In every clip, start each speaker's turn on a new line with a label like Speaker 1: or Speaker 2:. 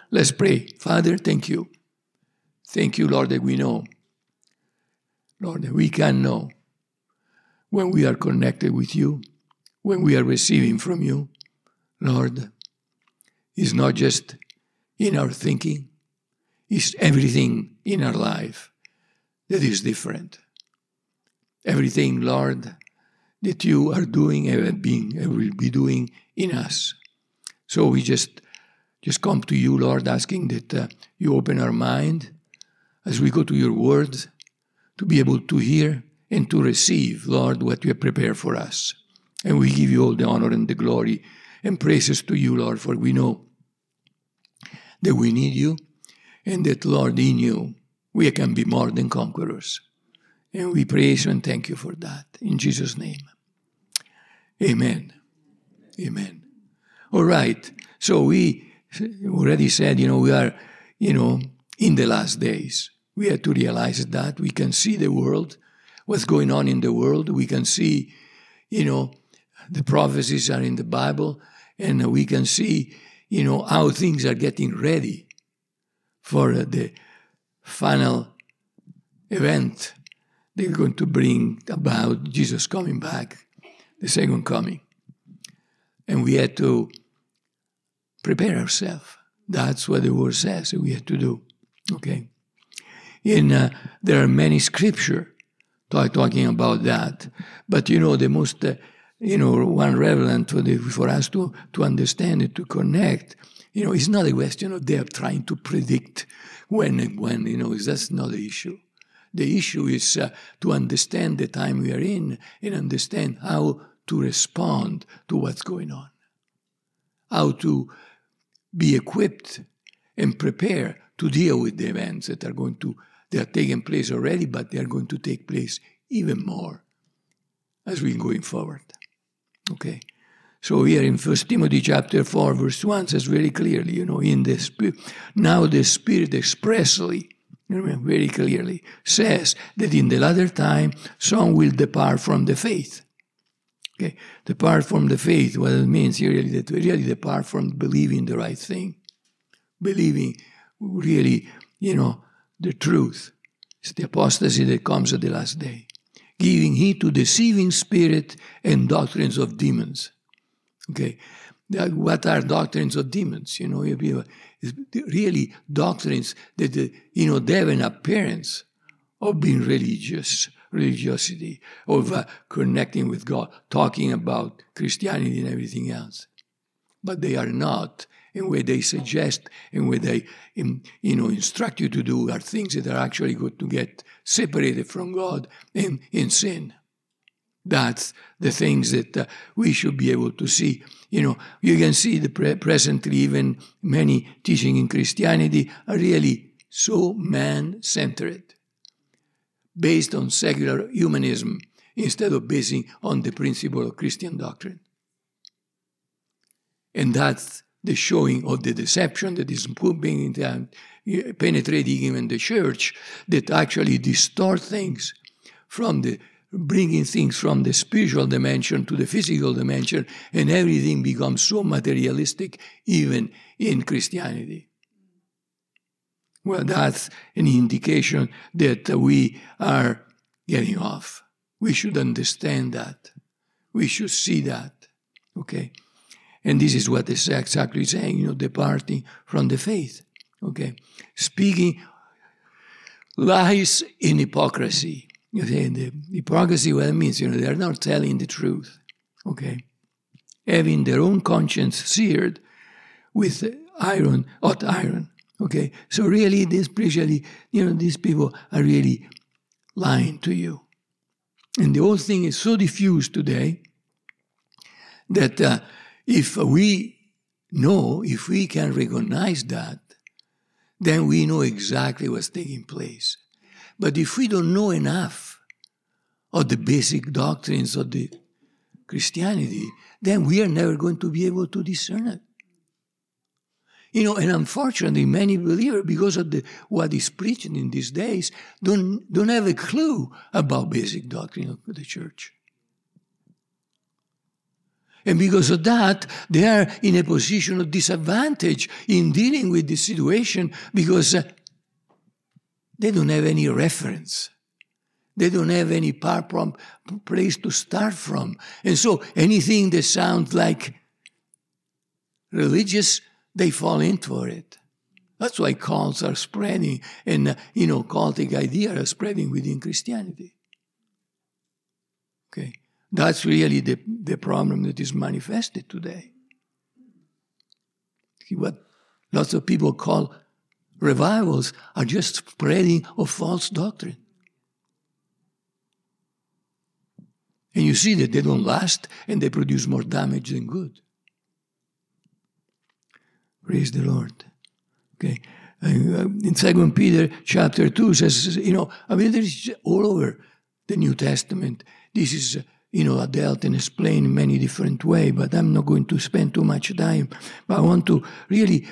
Speaker 1: Let's pray. Father, thank you. Thank you, Lord, that we know. Lord, that we can know when we are connected with you, when we are receiving from you. Lord, it's not just in our thinking, it's everything in our life that is different. Everything, Lord, that you are doing and will be doing in us. So we just come to you, Lord, asking that you open our mind as we go to your word to be able to hear and to receive, Lord, what you have prepared for us. And we give you all the honor and the glory and praises to you, Lord, for we know that we need you and that, Lord, in you we can be more than conquerors. And we praise you and thank you for that. In Jesus' name. Amen. Amen. All right. So we already said, we are, in the last days. We have to realize that we can see the world, what's going on in the world. We can see, the prophecies are in the Bible, and we can see, how things are getting ready for the final event they're going to bring about Jesus coming back, the second coming. And we had to prepare ourselves. That's what the word says we have to do. Okay? And there are many scripture talking about that. But, the most, one relevant for us to understand it, to connect, it's not a question of they are trying to predict when, that's not the issue. The issue is to understand the time we are in and understand how to respond to what's going on. How to be equipped and prepare to deal with the events that they are taking place already, but they are going to take place even more as we're going forward. Okay? So here in 1 Timothy chapter 4, verse 1 says very clearly, in the Spirit, now the Spirit expressly, very clearly, says that in the latter time, some will depart from the faith. Okay, depart from the faith, what it means really, that we really depart from believing the right thing. Believing really, the truth. It's the apostasy that comes at the last day. Giving heed to deceiving spirit and doctrines of demons. Okay, what are doctrines of demons? Really doctrines that, they have an appearance of being religiosity, of connecting with God, talking about Christianity and everything else. But they are not, and what they suggest and what they instruct you to do are things that are actually going to get separated from God and in sin. That's the things that we should be able to see. You can see presently even many teaching in Christianity are really so man-centered, based on secular humanism instead of basing on the principle of Christian doctrine. And that's the showing of the deception that is penetrating even the church, that actually distort things bringing things from the spiritual dimension to the physical dimension, and everything becomes so materialistic even in Christianity. Well, that's an indication that we are getting off. We should understand that. We should see that. Okay? And this is what it's exactly saying, departing from the faith. Okay? Speaking lies in hypocrisy. The hypocrisy, what it means, they are not telling the truth. Okay? Having their own conscience seared with hot iron. Okay? So really, these people are really lying to you. And the whole thing is so diffused today that if we can recognize that, then we know exactly what's taking place. But if we don't know enough of the basic doctrines of the Christianity, then we are never going to be able to discern it. And unfortunately, many believers, because of what is preached in these days, don't have a clue about basic doctrine of the church. And because of that, they are in a position of disadvantage in dealing with this situation because they don't have any reference. They don't have any place to start from. And so anything that sounds like religious, they fall into it. That's why cults are spreading and, cultic ideas are spreading within Christianity. Okay. That's really the problem that is manifested today. What lots of people call revivals are just spreading of false doctrine. And you see that they don't last and they produce more damage than good. Praise the Lord. Okay. In 2 Peter chapter 2 says, there is all over the New Testament. This is, dealt and explained in many different ways, but I'm not going to spend too much time. But I want to really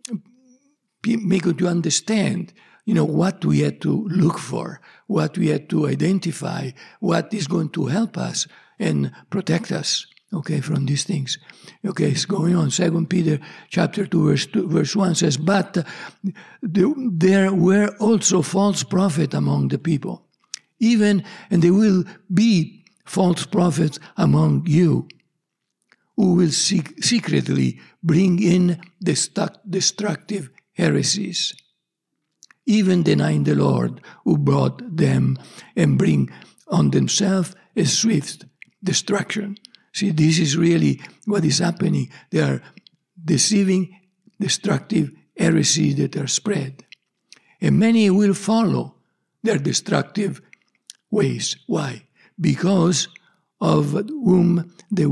Speaker 1: make you understand, what we had to look for, what we had to identify, what is going to help us and protect us, from these things. It's going on. 2 Peter chapter 2, verse 1 says, but there were also false prophets among the people, and there will be false prophets among you, who will secretly bring in destructive heresies, even denying the Lord who brought them, and bring on themselves a swift destruction. See, this is really what is happening. They are deceiving, destructive heresies that are spread. And many will follow their destructive ways. Why? Because of whom the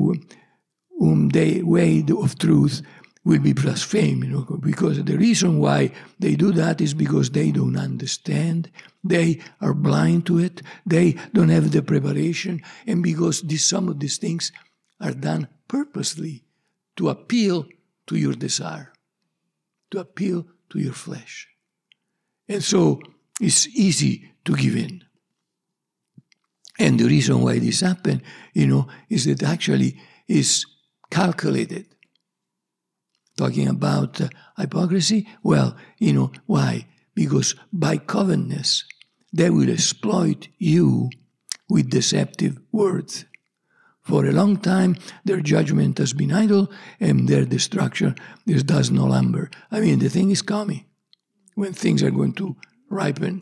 Speaker 1: way of truth will be blasphemed. Because the reason why they do that is because they don't understand. They are blind to it. They don't have the preparation. And because some of these things are done purposely to appeal to your desire, to appeal to your flesh. And so it's easy to give in. And the reason why this happened, is that actually is calculated. Talking about hypocrisy, well, why? Because by covetousness, they will exploit you with deceptive words. For a long time, their judgment has been idle, and their destruction does no longer. The thing is coming. When things are going to ripen,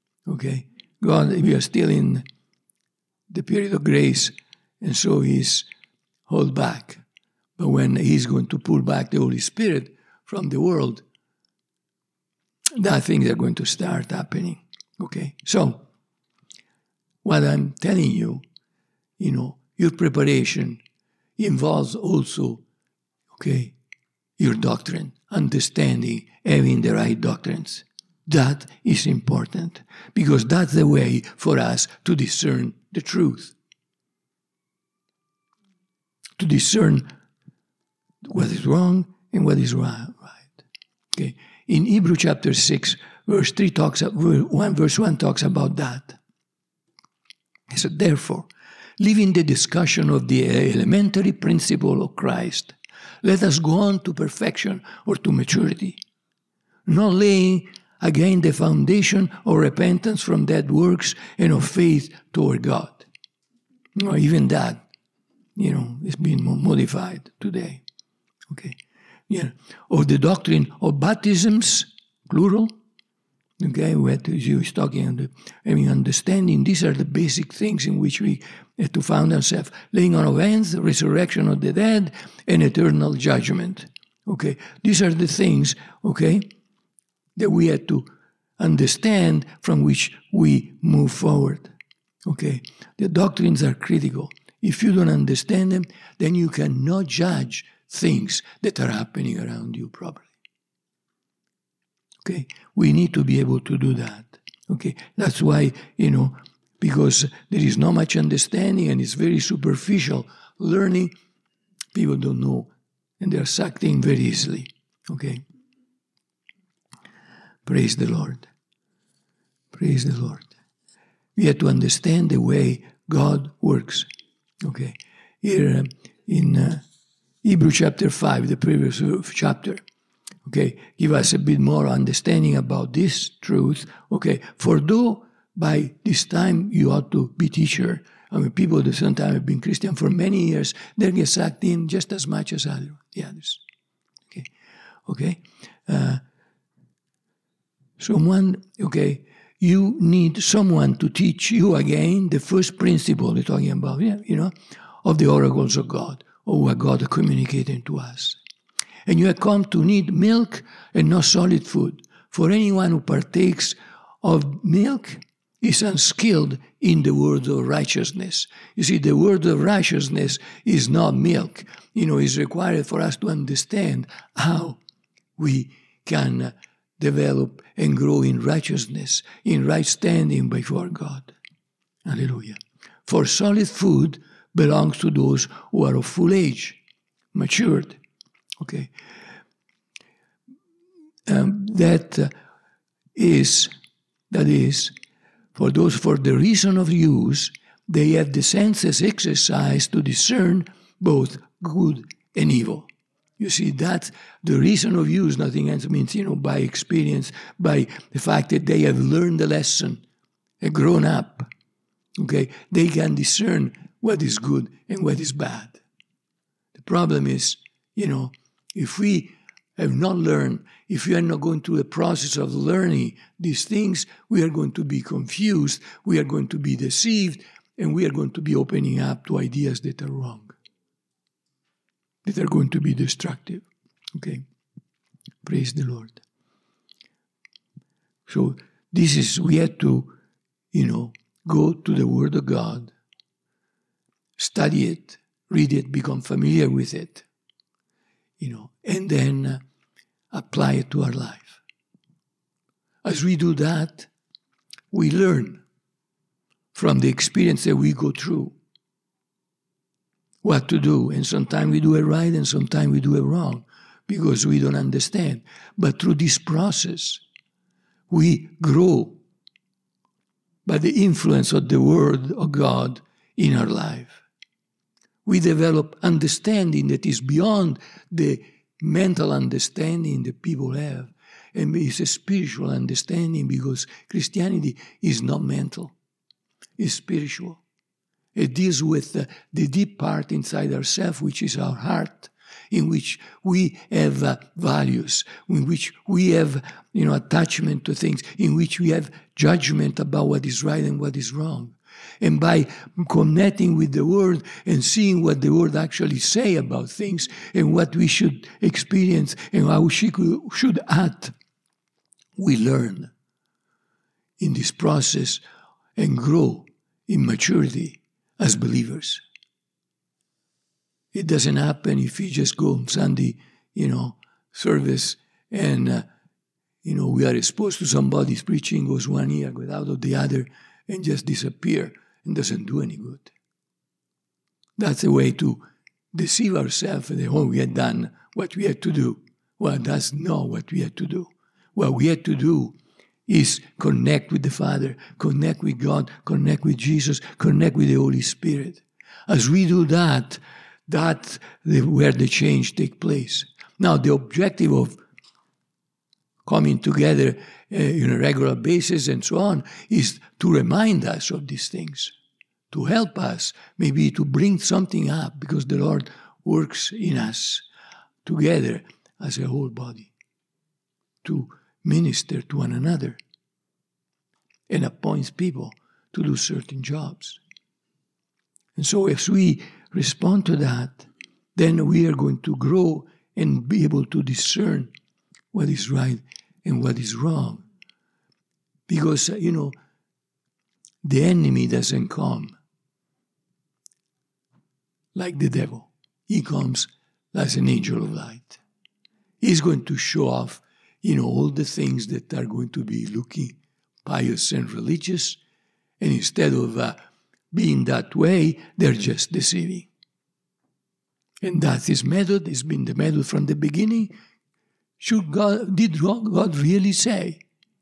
Speaker 1: God, we are still in the period of grace, and so He's hold back. But when He's going to pull back the Holy Spirit from the world, that things are going to start happening. So, what I'm telling you, your preparation involves also, your doctrine, understanding, having the right doctrines. That is important because that's the way for us to discern the truth. To discern what is wrong and what is right. In Hebrews chapter 6, verse 1 talks about that. He said, therefore, leaving the discussion of the elementary principle of Christ, let us go on to perfection or to maturity, not laying again the foundation of repentance from dead works and of faith toward God. Even that, is being modified today. Or the doctrine of baptisms, plural. What is talking, having understanding. These are the basic things in which we have to found ourselves. Laying on of hands, resurrection of the dead, and eternal judgment. These are the things, that we have to understand from which we move forward. The doctrines are critical. If you don't understand them, then you cannot judge things that are happening around you properly. We need to be able to do that. That's why, because there is not much understanding and it's very superficial learning, people don't know and they're sucked in very easily. Praise the Lord. Praise the Lord. We have to understand the way God works. Here in Hebrew chapter 5, the previous chapter, okay, give us a bit more understanding about this truth. Okay, for though by this time you ought to be teacher, I mean, people that sometimes have been Christian for many years, they get sucked in just as much as the others. Okay? You need someone to teach you again the first principle they're talking about, of the oracles of God, or what God communicated to us. And you have come to need milk and not solid food. For anyone who partakes of milk is unskilled in the word of righteousness. You see, the word of righteousness is not milk. It's required for us to understand how we can develop and grow in righteousness, in right standing before God. Hallelujah. For solid food belongs to those who are of full age, matured. Okay. That is, for those, for the reason of use, they have the senses exercised to discern both good and evil. You see, that's the reason of use, nothing else means, by experience, by the fact that they have learned the lesson, have grown up. Okay, they can discern what is good and what is bad. The problem is, if we have not learned, if we are not going through the process of learning these things, we are going to be confused, we are going to be deceived, and we are going to be opening up to ideas that are wrong, that are going to be destructive. Okay? Praise the Lord. So we have to, go to the Word of God, study it, read it, become familiar with it, and then apply it to our life. As we do that, we learn from the experience that we go through what to do. And sometimes we do it right and sometimes we do it wrong because we don't understand. But through this process, we grow by the influence of the Word of God in our life. We develop understanding that is beyond the mental understanding that people have. And it's a spiritual understanding because Christianity is not mental. It's spiritual. It deals with the deep part inside ourselves, which is our heart, in which we have values, in which we have attachment to things, in which we have judgment about what is right and what is wrong. And by connecting with the Word and seeing what the Word actually say about things and what we should experience and how we should act, we learn in this process and grow in maturity as believers. It doesn't happen if you just go on Sunday, service and, we are exposed to somebody's preaching, goes one ear, goes out of the other, and just disappear and doesn't do any good. That's a way to deceive ourselves that, we had done what we had to do. Well, that's not what we had to do. What we had to do is connect with the Father, connect with God, connect with Jesus, connect with the Holy Spirit. As we do that, that's where the change takes place. Now, the objective of coming together on a regular basis and so on is to remind us of these things, to help us, maybe to bring something up, because the Lord works in us together as a whole body to minister to one another and appoints people to do certain jobs. And so if we respond to that, then we are going to grow and be able to discern what is right and what is wrong. Because, the enemy doesn't come like the devil. He comes as an angel of light. He's going to show off, all the things that are going to be looking pious and religious, and instead of being that way, they're just deceiving. And that's his method. It's been the method from the beginning. Did God really say?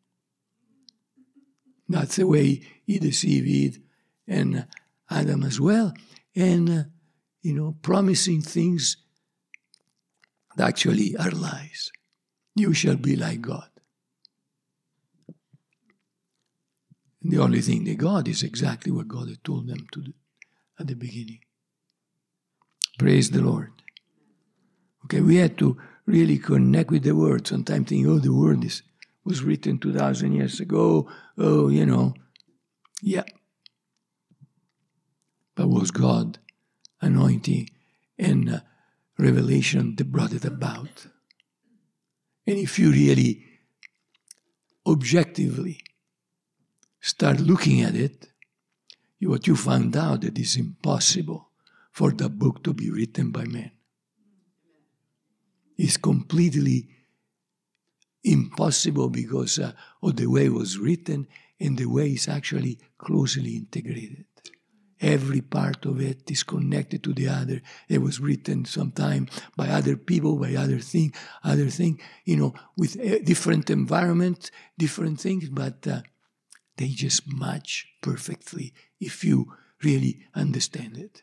Speaker 1: That's the way he deceived Eve and Adam as well. And, promising things actually are lies. You shall be like God. And the only thing they got is exactly what God had told them to do at the beginning. Praise the Lord. Okay, we had to really connect with the Word. Sometimes think, the Word was written 2,000 years ago. Yeah. But was God anointing and revelation that brought it about? And if you really objectively start looking at it, what you found out that it's impossible for the book to be written by men. It's completely impossible because of the way it was written and the way it's actually closely integrated. Every part of it is connected to the other. It was written sometime by other people, by other thing, with different environments, different things, but they just match perfectly if you really understand it.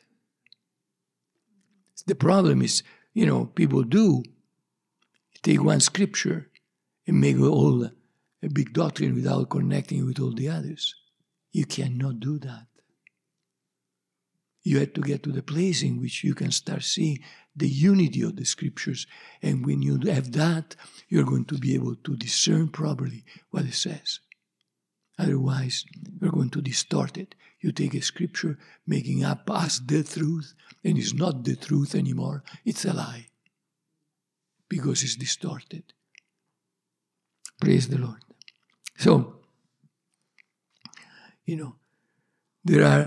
Speaker 1: The problem is, people do take one scripture and make all a big doctrine without connecting with all the others. You cannot do that. You have to get to the place in which you can start seeing the unity of the scriptures. And when you have that, you're going to be able to discern properly what it says. Otherwise, you're going to distort it. You take a scripture, making up as the truth, and it's not the truth anymore. It's a lie. Because it's distorted. Praise the Lord. So, there are,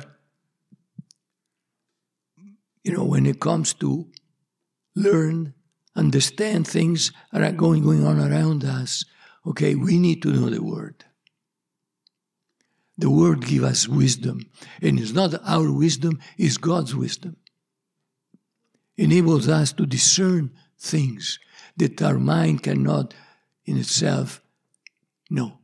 Speaker 1: when it comes to learn, understand things that are going on around us, okay, we need to know the Word. The Word gives us wisdom. And it's not our wisdom, it's God's wisdom. Enables us to discern things that our mind cannot in itself know.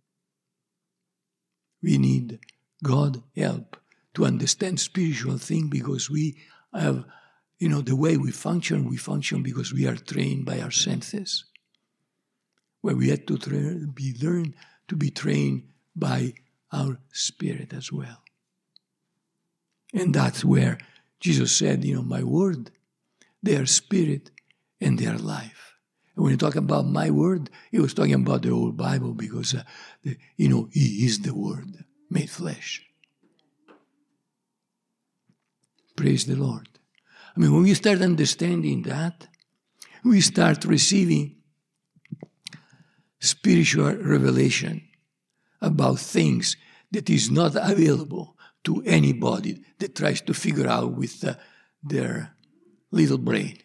Speaker 1: We need God help to understand spiritual things because we have, the way we function because we are trained by our senses. Where we have to learn to be trained by our spirit as well. And that's where Jesus said, my word, they are spirit and they are life. And when you talk about my word, he was talking about the whole Bible because, he is the Word made flesh. Praise the Lord. When we start understanding that, we start receiving spiritual revelation about things that is not available to anybody that tries to figure out with their little brain.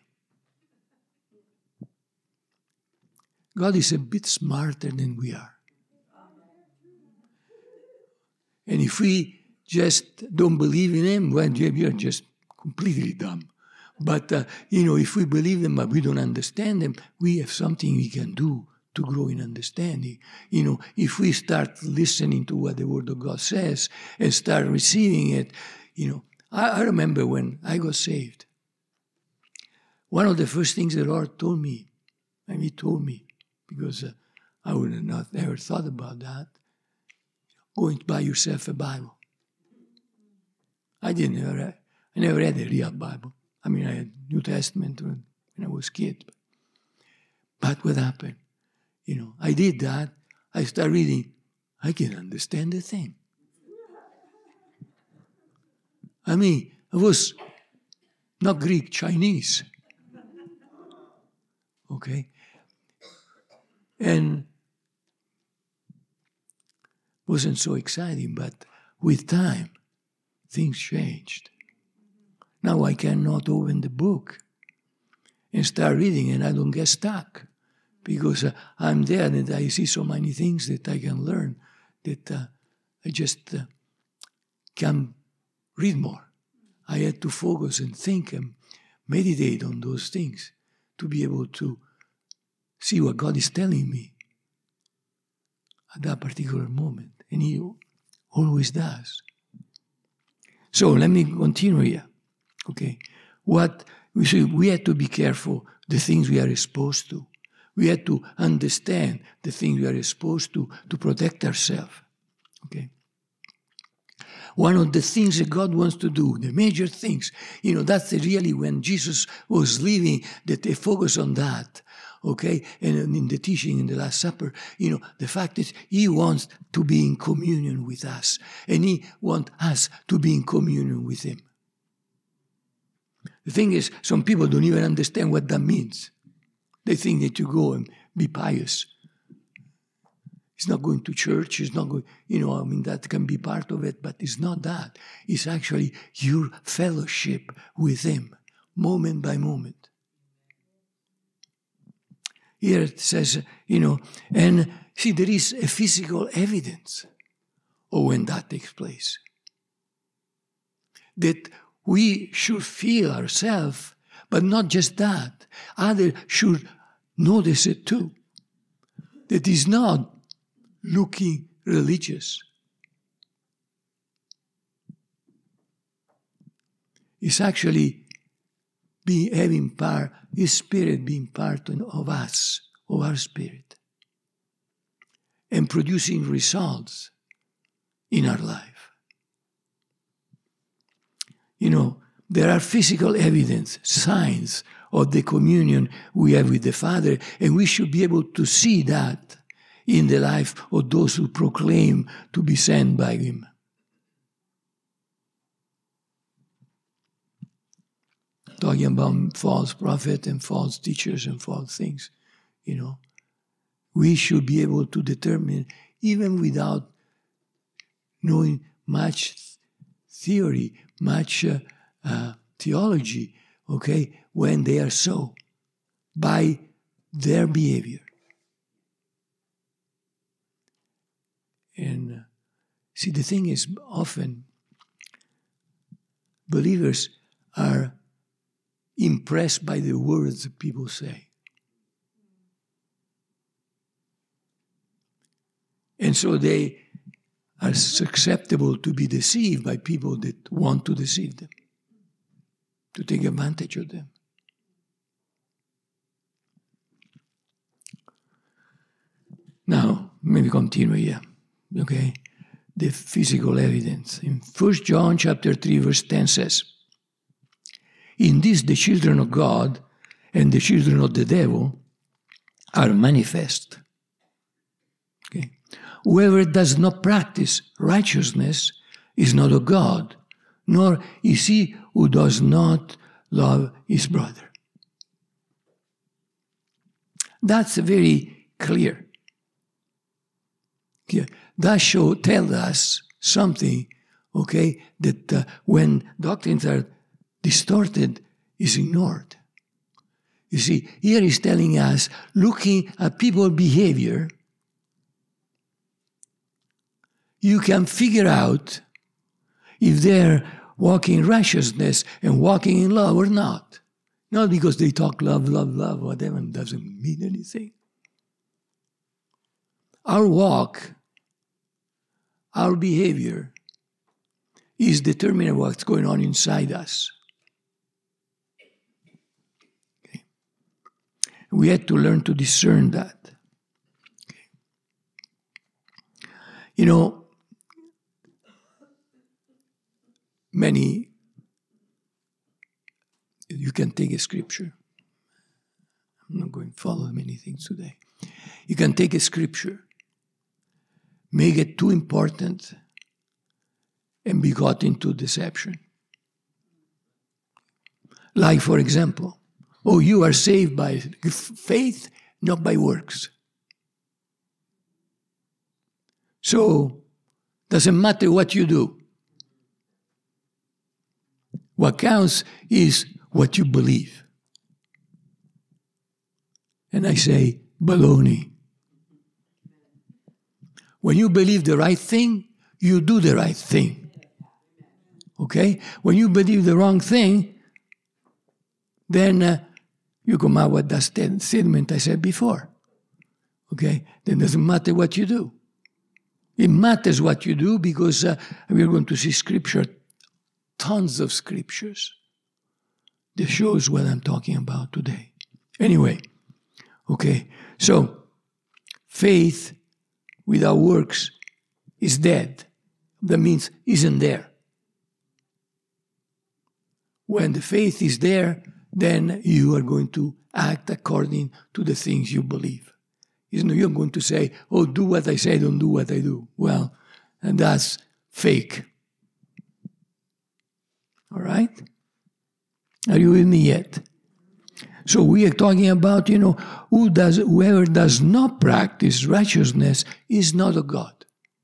Speaker 1: God is a bit smarter than we are. And if we just don't believe in Him, well, we are just completely dumb. But, if we believe Him but we don't understand Him, we have something we can do to grow in understanding. If we start listening to what the Word of God says and start receiving it, I remember when I got saved. One of the first things the Lord told me, and He told me, because I would have not ever thought about that, go and buy yourself a Bible. I never had a real Bible. I had New Testament when I was a kid. But what happened? I did that. I started reading. I can understand the thing. It was not Greek, Chinese. Okay? And wasn't so exciting, but with time, things changed. Now I cannot open the book and start reading and I don't get stuck because I'm there and I see so many things that I can learn that I just can read more. I had to focus and think and meditate on those things to be able to see what God is telling me at that particular moment. And He always does. So let me continue here. Okay. We have to be careful the things we are exposed to. We have to understand the things we are exposed to protect ourselves. Okay? One of the things that God wants to do, the major things, that's really when Jesus was leaving, that they focus on that. Okay? And in the teaching in the Last Supper, the fact is he wants to be in communion with us. And he wants us to be in communion with him. The thing is, some people don't even understand what that means. They think that you go and be pious. He's not going to church. He's not going, that can be part of it, but it's not that. It's actually your fellowship with him, moment by moment. Here it says, and see, there is a physical evidence of when that takes place. That we should feel ourselves, but not just that. Others should notice it too. That is not looking religious. It's actually having part, his spirit being part of us, of our spirit, and producing results in our life. There are physical evidence, signs of the communion we have with the Father, and we should be able to see that in the life of those who proclaim to be sent by him. Talking about false prophets and false teachers and false things, we should be able to determine, even without knowing much theory, much theology, okay, when they are so, by their behavior. And see, the thing is, often believers are impressed by the words that people say. And so they are susceptible to be deceived by people that want to deceive them, to take advantage of them. Now, maybe continue here, okay? The physical evidence. In 1 John chapter 3, verse 10 says, "In this the children of God and the children of the devil are manifest." Okay? "Whoever does not practice righteousness is not of God, nor is he who does not love his brother." That's very clear. Okay. That tells us something, okay, that when doctrines are distorted, is ignored. You see, here he's telling us, looking at people's behavior, you can figure out if they're walking in righteousness and walking in love or not. Not because they talk love, whatever, doesn't mean anything. Our walk, our behavior is determining what's going on inside us. Okay. We had to learn to discern that. Okay. You can take a scripture. I'm not going to follow many things today. You can take a scripture, make it too important, and be got into deception. Like, for example, you are saved by faith, not by works. So, doesn't matter what you do. What counts is what you believe. And I say, baloney. When you believe the right thing, you do the right thing. Okay? When you believe the wrong thing, then you come out with that statement I said before. Okay? Then it doesn't matter what you do. It matters what you do because we're going to see scripture, tons of scriptures that shows what I'm talking about today. Anyway, okay, so faith without works is dead. That means isn't there. When the faith is there, then you are going to act according to the things you believe. You're going to say, oh, do what I say, don't do what I do. Well, and that's fake. All right? Are you with me yet? So we are talking about, whoever does not practice righteousness is not of God.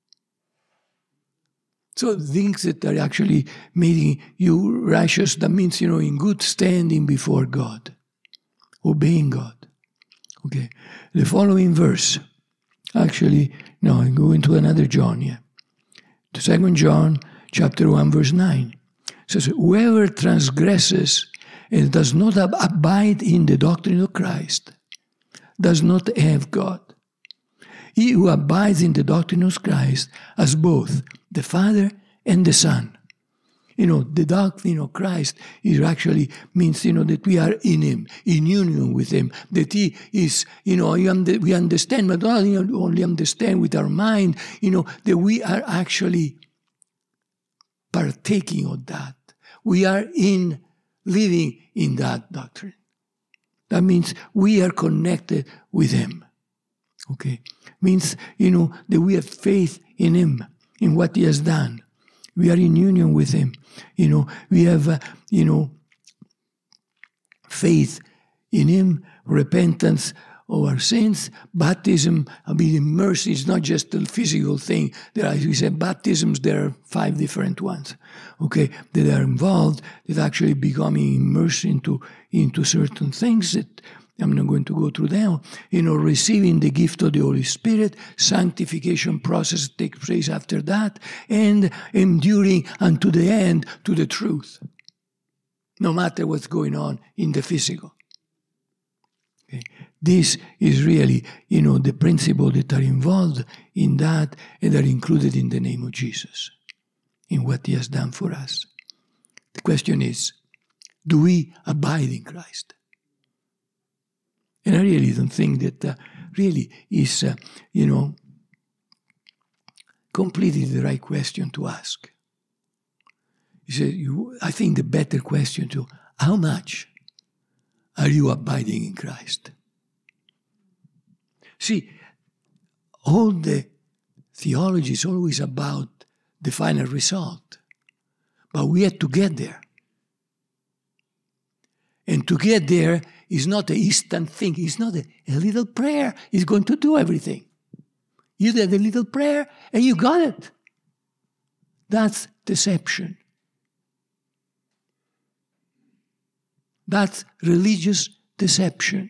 Speaker 1: So things that are actually making you righteous, that means, in good standing before God, obeying God. Okay, the following verse, I'm going to another John here. 2 John chapter 1, verse 9. It says, whoever transgresses and does not abide in the doctrine of Christ does not have God. He who abides in the doctrine of Christ has both the Father and the Son. The doctrine of Christ is actually means, that we are in Him, in union with Him, that He is, we understand, but not only understand with our mind, that we are actually partaking of that. We are living in that doctrine. That means we are connected with Him. Okay? Means, that we have faith in Him, in what He has done. We are in union with Him. We have, faith in Him, repentance of our sins, baptism, being immersed is not just a physical thing. We say baptisms, there are 5 different ones, okay, that are involved, that actually becoming immersed into certain things that I'm not going to go through now. Receiving the gift of the Holy Spirit, sanctification process takes place after that, and enduring unto the end to the truth, no matter what's going on in the physical. Okay. This is really, the principles that are involved in that and are included in the name of Jesus, in what He has done for us. The question is, do we abide in Christ? And I really don't think that really is, completely the right question to ask. I think the better question to, how much are you abiding in Christ? See, all the theology is always about the final result, but we have to get there. And to get there is not an instant thing. It's not a little prayer. It's going to do everything. You did a little prayer and you got it. That's deception. That's religious deception.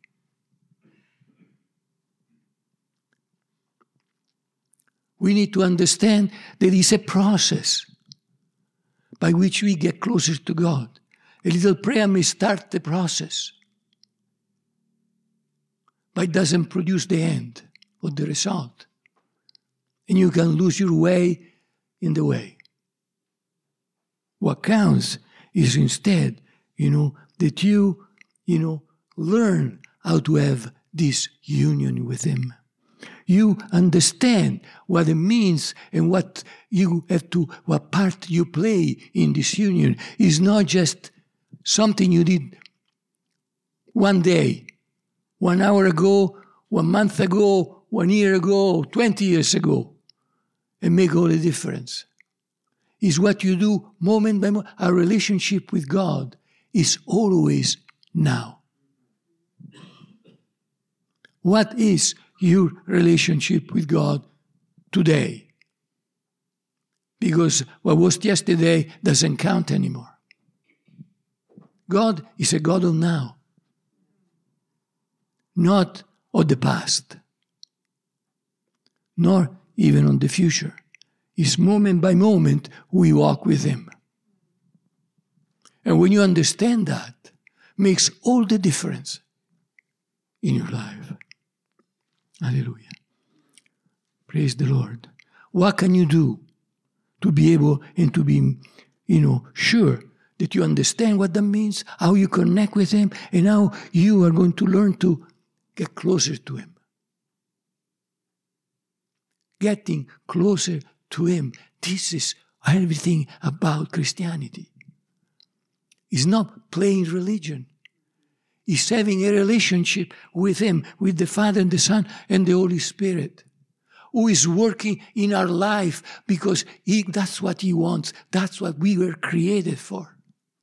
Speaker 1: We need to understand that it's a process by which we get closer to God. A little prayer may start the process, but it doesn't produce the end or the result. And you can lose your way in the way. What counts is instead, that you, learn how to have this union with Him. You understand what it means and what part you play in this union. Is not just something you did one day, 1 hour ago, 1 month ago, 1 year ago, 20 years ago, and make all the difference. It's what you do moment by moment. Our relationship with God is always now. What is your relationship with God today? Because what was yesterday doesn't count anymore. God is a God of now, not of the past, nor even on the future. It's moment by moment we walk with Him. And when you understand that, it makes all the difference in your life. Hallelujah. Praise the Lord. What can you do to be able and to be, sure that you understand what that means, how you connect with Him, and how you are going to learn to get closer to Him. Getting closer to Him. This is everything about Christianity. It's not plain religion. It's having a relationship with Him, with the Father and the Son and the Holy Spirit, who is working in our life because that's what He wants. That's what we were created for.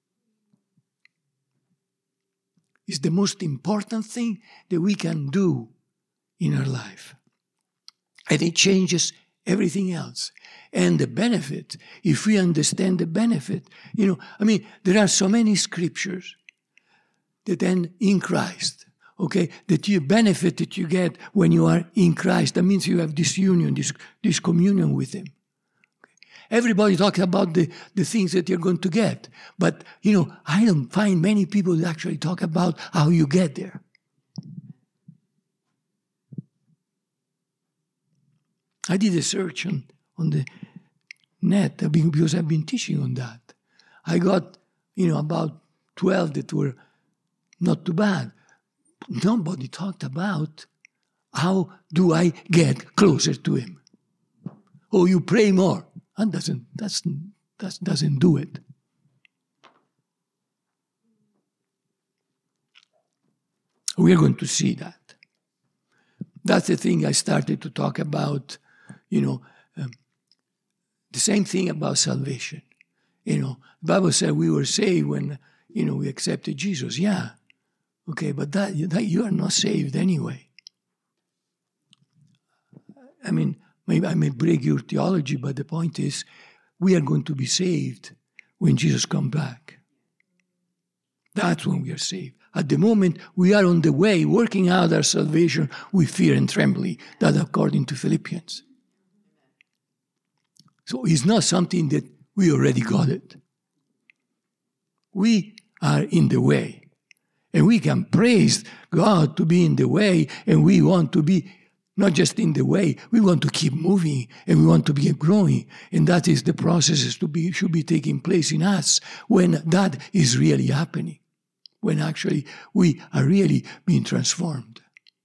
Speaker 1: It's the most important thing that we can do in our life. And it changes everything else. And the benefit, if we understand the benefit, there are so many scriptures that end in Christ, okay, that you benefit that you get when you are in Christ. That means you have this union, this communion with Him. Okay. Everybody talks about the things that you're going to get. But, I don't find many people that actually talk about how you get there. I did a search on the net because I've been teaching on that. I got, about 12 that were not too bad. Nobody talked about how do I get closer to Him. Oh, you pray more. That doesn't do it. We are going to see that. That's the thing I started to talk about. The same thing about salvation. The Bible said we were saved when, we accepted Jesus. Yeah. Okay, but that you are not saved anyway. Maybe I may break your theology, but the point is, we are going to be saved when Jesus comes back. That's when we are saved. At the moment, we are on the way, working out our salvation with fear and trembling. That according to Philippians. So it's not something that we already got it. We are in the way. And we can praise God to be in the way, and we want to be not just in the way, we want to keep moving, and we want to be growing. And that is the processes should be taking place in us when that is really happening, when actually we are really being transformed.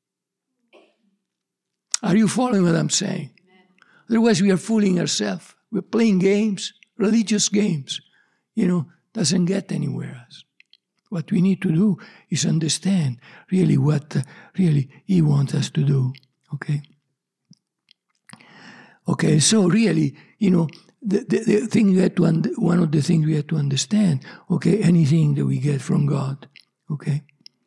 Speaker 1: Are you following what I'm saying? Otherwise, we are fooling ourselves. We're playing games, religious games. Doesn't get anywhere else. What we need to do is understand really what really He wants us to do. Okay? Okay, so really, the thing you have to one of the things we have to understand, okay, anything that we get from God, okay,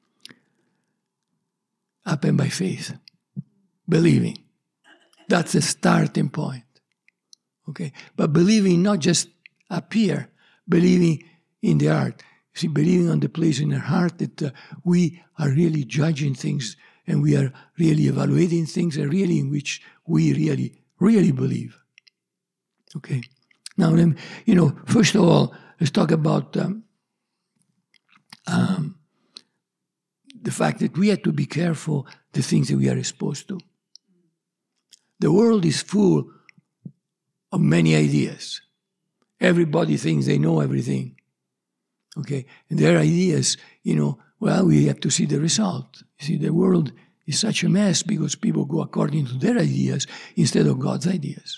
Speaker 1: happen by faith, believing. That's the starting point. Okay, but believing not just up here, believing in the heart. See, believing on the place in our heart that we are really judging things and we are really evaluating things and really in which we really, really believe. Okay. Now, first of all, let's talk about the fact that we have to be careful the things that we are exposed to. The world is full of many ideas. Everybody thinks they know everything. Okay, and their ideas, we have to see the result. You see, the world is such a mess because people go according to their ideas instead of God's ideas.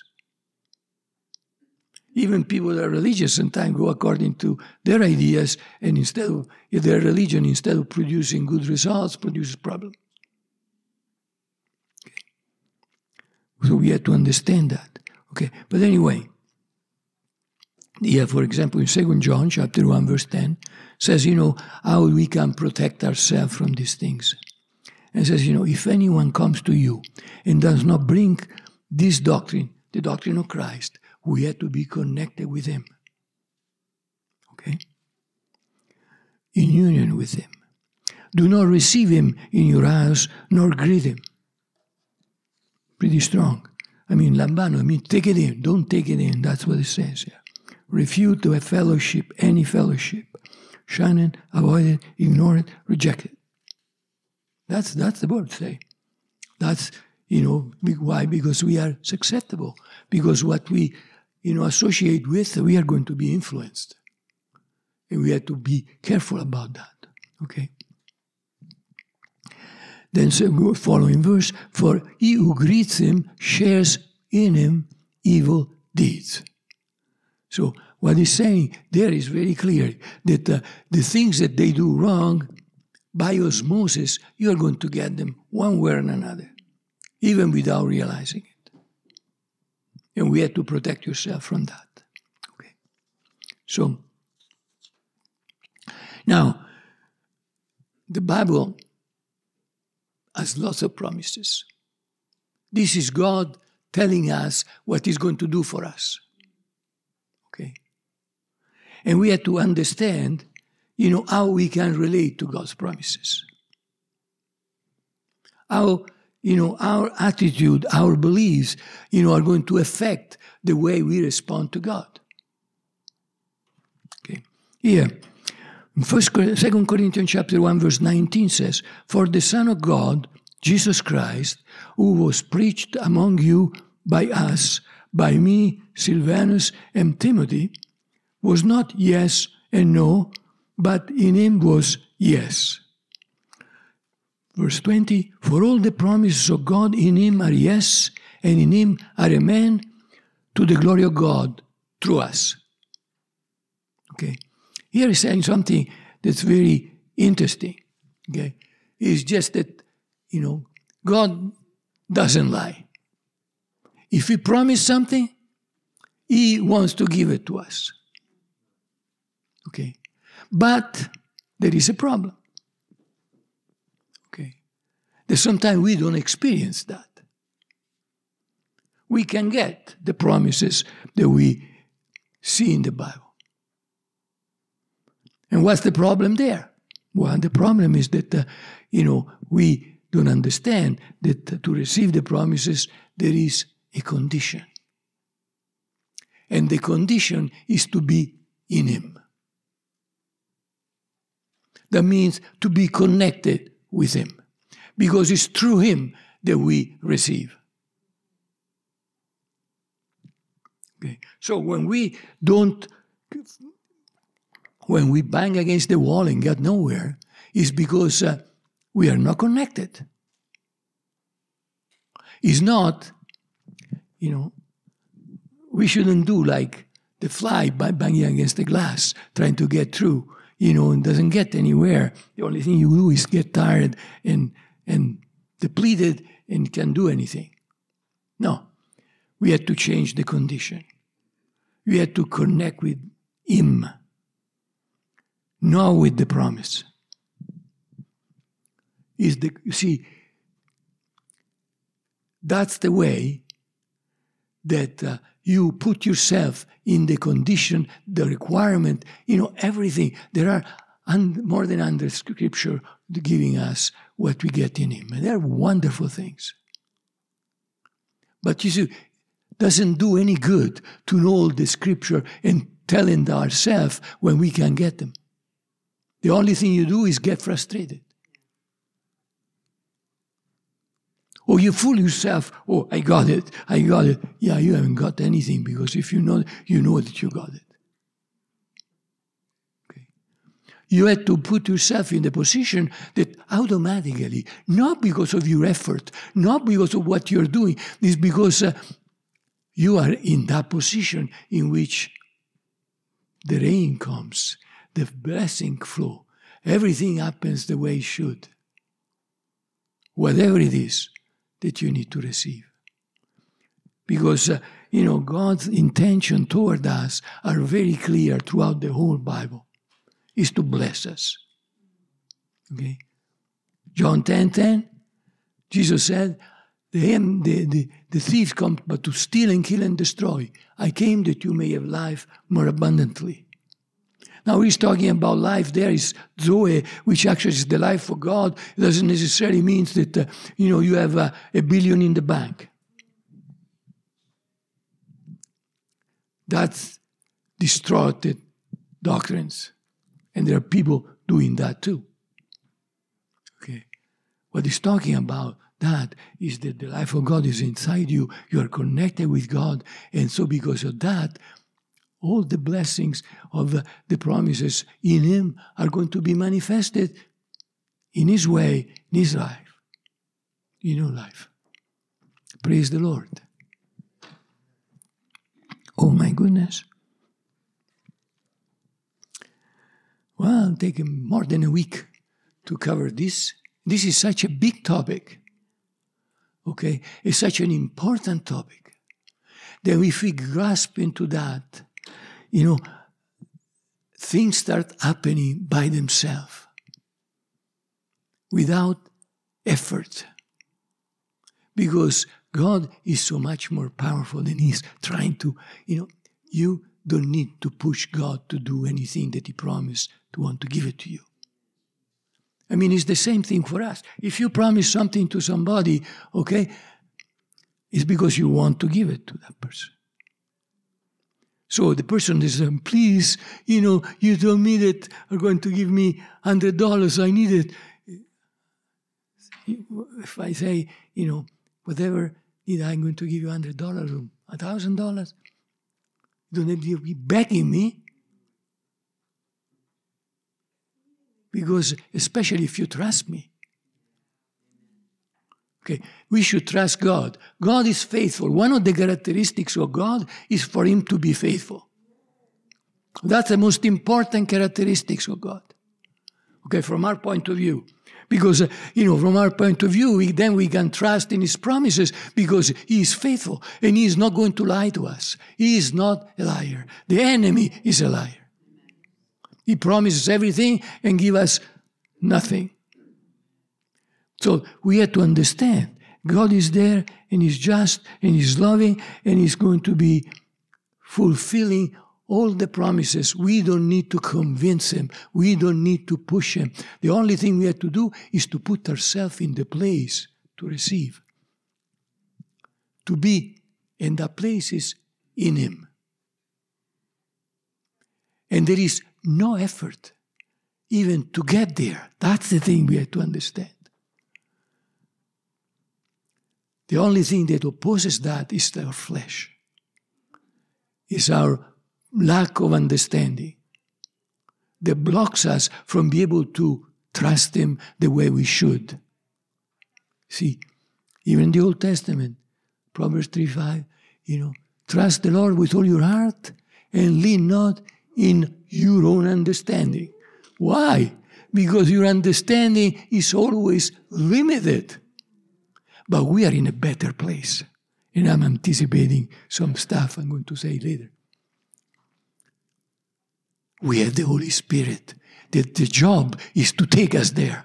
Speaker 1: Even people that are religious sometimes go according to their ideas, and instead of their religion, instead of producing good results, produces problems. Okay. So we have to understand that. Okay, but anyway, for example, in 2 John chapter 1, verse 10, says, how we can protect ourselves from these things. And it says, if anyone comes to you and does not bring this doctrine, the doctrine of Christ, we have to be connected with Him. Okay? In union with Him. Do not receive Him in your house, nor greet Him. Pretty strong. Lambano, take it in. Don't take it in. That's what it says here. Refuse to have fellowship, any fellowship. Shun it, avoid it, ignore it, reject it. That's the word say. That's, why? Because we are susceptible. Because what we, associate with, we are going to be influenced. And we have to be careful about that. Okay? Then so following verse, for he who greets him shares in him evil deeds. So what he's saying there is very clear that the things that they do wrong, by osmosis, you are going to get them one way or another, even without realizing it. And we have to protect yourself from that. Okay. So, now, the Bible has lots of promises. This is God telling us what He's going to do for us. Okay? And we have to understand, how we can relate to God's promises. How, our attitude, our beliefs, are going to affect the way we respond to God. Okay? Here, 2 Corinthians chapter 1, verse 19 says, for the Son of God, Jesus Christ, who was preached among you by us, by me, Silvanus, and Timothy, was not yes and no, but in him was yes. Verse 20, for all the promises of God in him are yes, and in him are amen, to the glory of God through us. Okay. Here he's saying something that's very interesting. Okay. It's just that, God doesn't lie. If He promised something, He wants to give it to us. Okay. But there is a problem. Okay. That sometimes we don't experience that. We can get the promises that we see in the Bible. And what's the problem there? Well, the problem is that, we don't understand that to receive the promises, there is a condition. And the condition is to be in Him. That means to be connected with Him. Because it's through Him that we receive. Okay. So when we bang against the wall and get nowhere, it's because we are not connected. It's not, we shouldn't do like the fly by banging against the glass, trying to get through, and doesn't get anywhere. The only thing you do is get tired and depleted and can't do anything. No, we had to change the condition. We had to connect with Him, not with the promise. You see, that's the way that you put yourself in the condition, the requirement, everything. There are more than under Scripture giving us what we get in Him. And they're wonderful things. But you see, it doesn't do any good to know the Scripture and tell it ourselves when we can't get them. The only thing you do is get frustrated. Or you fool yourself, I got it. Yeah, you haven't got anything, because if you know that you got it. Okay. You had to put yourself in the position that automatically, not because of your effort, not because of what you're doing, it's because you are in that position in which the rain comes, the blessing flow, everything happens the way it should. Whatever it is that you need to receive. Because, God's intention toward us are very clear throughout the whole Bible, is to bless us. Okay? John 10:10, Jesus said, the thief comes but to steal and kill and destroy. I came that you may have life more abundantly. Now he's talking about life. There is Zoe, which actually is the life of God. It doesn't necessarily mean that, you have $1 billion in the bank. That's distorted doctrines. And there are people doing that too. Okay. What he's talking about, that is that the life of God is inside you. You are connected with God. And so because of that, all the blessings of the promises in Him are going to be manifested in His way, in His life, in your life. Praise the Lord. Oh my goodness. Well, it'll take more than a week to cover this. This is such a big topic. Okay? It's such an important topic that if we grasp into that, things start happening by themselves without effort. Because God is so much more powerful than He's trying to, you don't need to push God to do anything that He promised to want to give it to you. I mean, it's the same thing for us. If you promise something to somebody, okay, it's because you want to give it to that person. So the person is saying, please, you told me that you're going to give me $100. I need it. If I say, whatever, I'm going to give you $100 or $1,000, you don't have to be begging me. Because, especially if you trust me. Okay, we should trust God. God is faithful. One of the characteristics of God is for Him to be faithful. That's the most important characteristics of God. Okay, from our point of view. Because, from our point of view, we can trust in His promises because He is faithful and He is not going to lie to us. He is not a liar. The enemy is a liar. He promises everything and gives us nothing. So we have to understand God is there and He's just and He's loving and He's going to be fulfilling all the promises. We don't need to convince Him. We don't need to push Him. The only thing we have to do is to put ourselves in the place to receive. To be, and that place is in Him. And there is no effort even to get there. That's the thing we have to understand. The only thing that opposes that is our flesh. Is our lack of understanding that blocks us from being able to trust Him the way we should. See, even in the Old Testament, Proverbs 3:5, trust the Lord with all your heart and lean not in your own understanding. Why? Because your understanding is always limited. But we are in a better place. And I'm anticipating some stuff I'm going to say later. We have the Holy Spirit. The job is to take us there.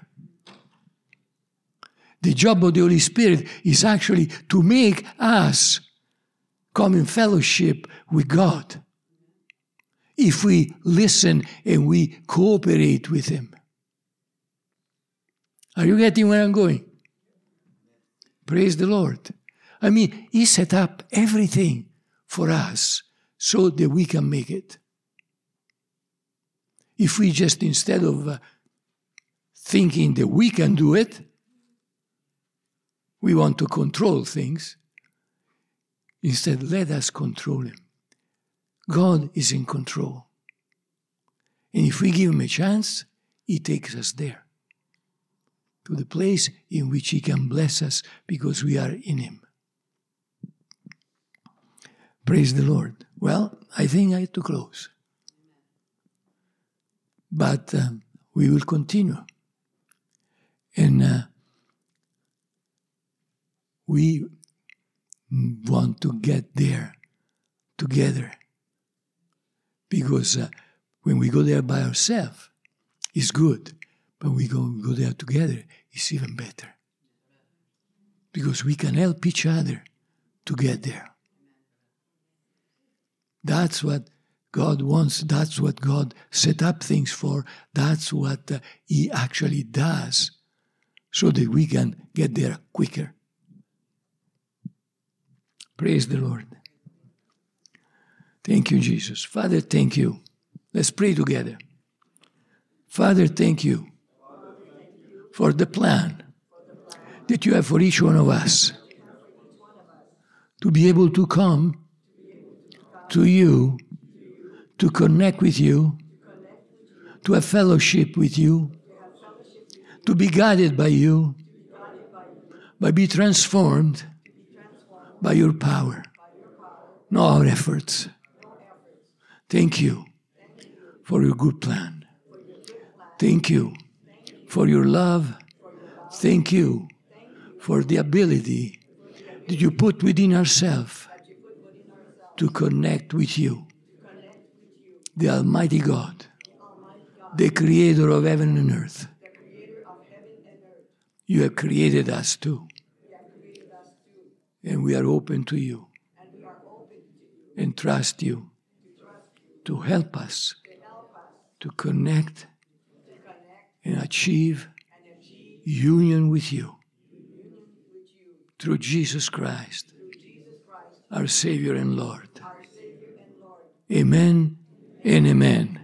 Speaker 1: The job of the Holy Spirit is actually to make us come in fellowship with God. If we listen and we cooperate with Him. Are you getting where I'm going? Praise the Lord. I mean, He set up everything for us so that we can make it. If we just, instead of thinking that we can do it, we want to control things, instead let us control Him. God is in control. And if we give Him a chance, He takes us there. To the place in which He can bless us because we are in Him. Praise the Lord. Well, I think I have to close. But we will continue. And we want to get there together. Because when we go there by ourselves, it's good. But we go there together, it's even better. Because we can help each other to get there. That's what God wants. That's what God set up things for. That's what He actually does. So that we can get there quicker. Praise the Lord. Thank you, Jesus. Father, thank you. Let's pray together. Father, thank you for the plan that you have for each one of us to be able to come to you to connect with you, to have fellowship with you, to be guided by you, but be transformed by your power, not our efforts. Thank you for your good plan. Thank you for your love. Thank you for the ability that you put within ourselves to connect with you, the Almighty God, the Creator of heaven and earth. You have created us too. And we are open to you and trust you to help us to connect and achieve union with you through Jesus Christ, our Savior and Lord. Amen and amen.